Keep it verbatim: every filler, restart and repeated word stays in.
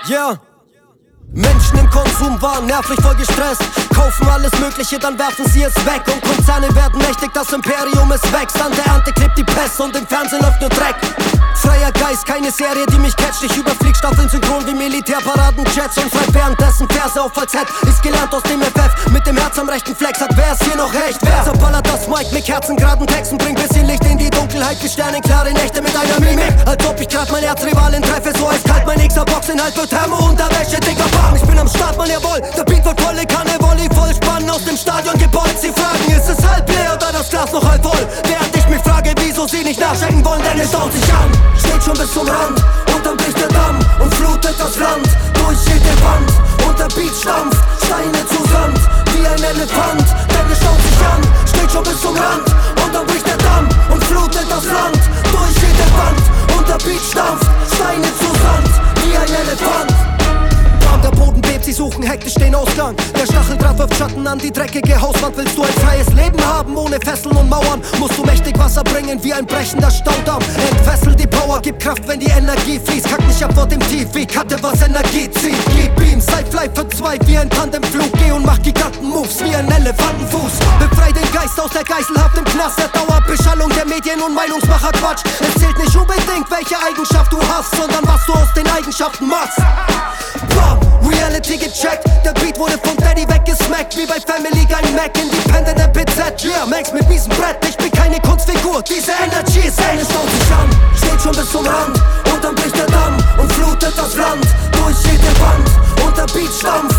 Yeah. Menschen im Konsum waren nervlich voll gestresst, kaufen alles Mögliche, dann werfen sie es weg. Und Konzerne werden mächtig, das Imperium es wächst. An der Ernte klebt die Pest und im Fernsehen läuft nur Dreck. Freier Geist, keine Serie, die mich catcht. Ich überflieg Staffeln synchron wie Militärparaden, Jets und frei währenddessen Verse auf als Head. Ist gelernt aus dem F F, mit dem Herz am rechten Fleck. Sagt, wer ist hier noch recht? Wer zerballert das Mic mit kerzengeraden Texten? Bringt bisschen Licht in die Dunkelheit, wie sternenklare Nächte mit einer Mimik. Als ob ich grad mein Erzrivalin treffe, so eiskalt mein Xbox-Inhalt wird Thermo-Unterwäsche, Digga, bam. Ich bin am Start, man, jawohl, der Beat wird volle Kanne, Volley voll spannen aus dem Stadion gebeut. Sie fragen, ist es halb leer oder das Glas noch halb voll? Während ich mich frage, wieso sie nicht nachschenken wollen, denn es staut sich an. Steht schon bis zum Rand und dann bricht der Damm und flutet das Land durch jede Wand. Und der Beat stampft Steine zu Sand wie ein Elefant, denn es staut sich an. Steht schon bis zum Rand und dann bricht der Damm und flutet das Land durch jede Wand. Und der Beat stampft Steine zu Sand wie ein Elefant. Der Boden bebt, sie suchen hektisch den Ausgang. Der Stacheldraht wirft Schatten an die dreckige Hauswand. Willst du ein freies Leben haben ohne Fesseln und Mauern, musst du mächtig Wasser bringen wie ein brechender Staudamm. Entfessel die Power, gib Kraft, wenn die Energie fließt. Kack nicht ab vor dem Tief, wie Katte, was Energie zieht. Gib ihm Sidefly für zwei wie ein Tandemflug. Geh und mach Giganten-Moves wie ein Elefantenfuß. Befrei den Geist aus der Geiselhaft im Knast. Der Dauerbeschallung der Medien und Meinungsmacher Quatsch. Es zählt nicht unbedingt, welche Eigenschaft du hast, sondern was du aus den Eigenschaften machst. Bam, Reality gecheckt, der Beat wurde vom Daddy weggesmackt, wie bei Family Guy Mac, Independent M P Z. Yeah, Max mit miesem Brett, ich bin keine Kunstfigur, diese Energy ist ein, es staut sich an. Steht schon bis zum Rand und dann bricht der Damm und flutet das Land durch jede Wand. Und der Beat stampft